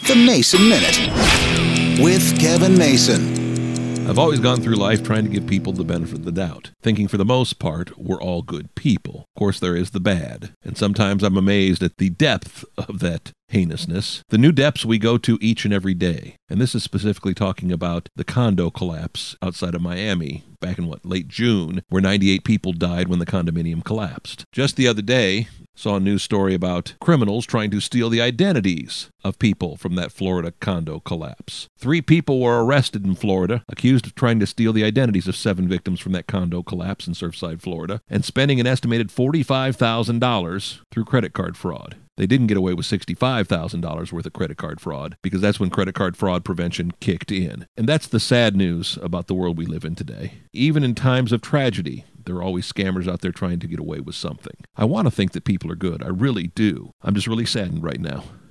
The Mason Minute with Kevin Mason. I've always gone through life trying to give people the benefit of the doubt, thinking for the most part we're all good people. Of course, there is the bad, and sometimes I'm amazed at the depth of that heinousness, the new depths we go to each and every day. And this is specifically talking about the condo collapse outside of Miami back in late June, where 98 people died when the condominium collapsed. Just the other day, saw a news story about criminals trying to steal the identities of people from that Florida condo collapse. 3 people were arrested in Florida, accused of trying to steal the identities of 7 victims from that condo collapse in Surfside, Florida, and spending an estimated $45,000 through credit card fraud. They didn't get away with $65,000 worth of credit card fraud because that's when credit card fraud prevention kicked in. And that's the sad news about the world we live in today. Even in times of tragedy, there are always scammers out there trying to get away with something. I want to think that people are good. I really do. I'm just really saddened right now.